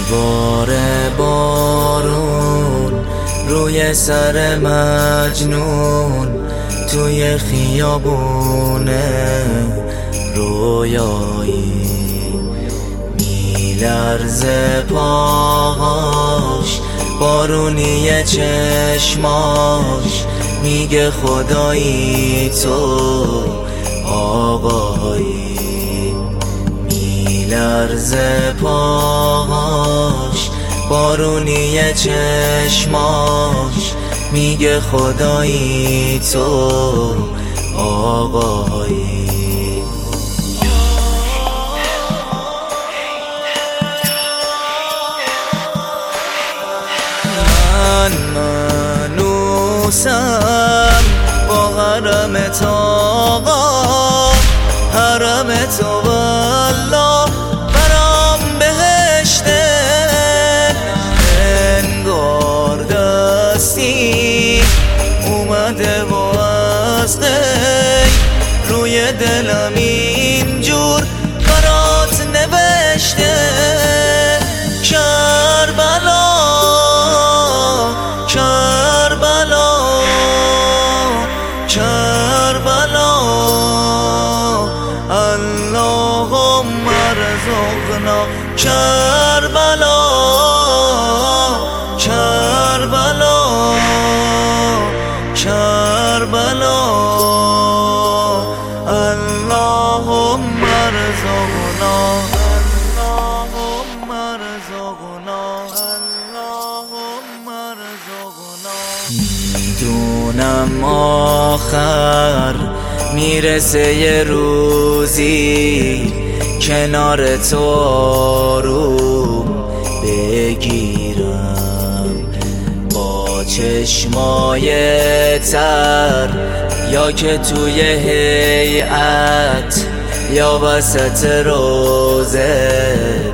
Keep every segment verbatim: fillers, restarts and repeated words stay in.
میباره بارون روی سر مجنون، توی خیابونه رویایی میلرزه پاهاش، بارونی چشماش میگه خدایی تو آقایی. میلرزه پاهاش، بارونی چشماش میگه خدایی تو آقایی. من منوسم با حرمت آقا، حرمت والا برام بهشته. انگار دستی اومده و از غی روی دلم اینجور برات نوشته. کربلا کربلا کربلا اللهم ارزقنا کربلا کربلا کربلا اللهم ارزقنا اللهم ارزقنا اللهم ارزقنا. میدونم آخر میرسه یه روزی کنار تو آروم بگیرم، با چشمای تر یا که توی هیئت یا وسط روزه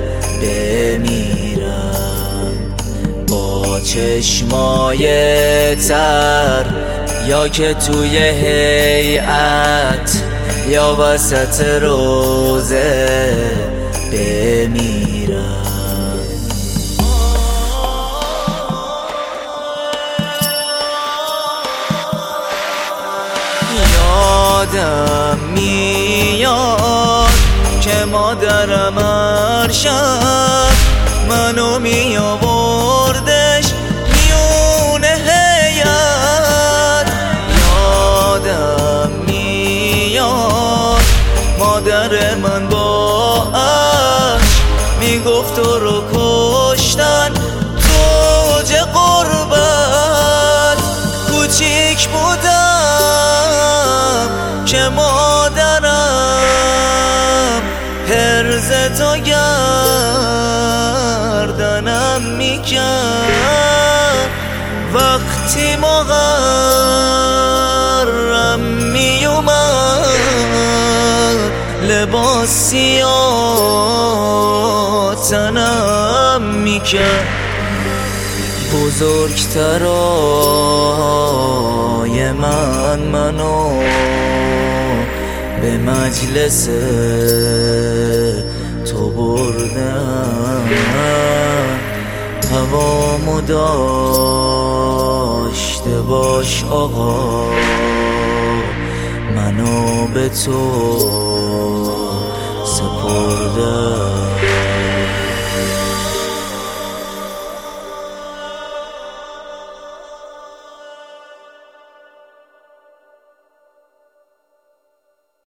بمیرم. با چشمای تر یا که توی هیئت یا وسط روزه بمیرم. یادم میاد که مادرم هر شب منو می آوردش میونه هیئت. یادم میاد مادر من با عشق میگفت تو رو کشتن تو اوج غربت. کوچیک بودم که مادرم هرز تو گردنم میکرد. وقتی محرم میومد لباس سیاه تنم میکرد. بزرگترای من منو به مجلس تو بردن، هوامو داشته باش آقا، منو به تو سپردن.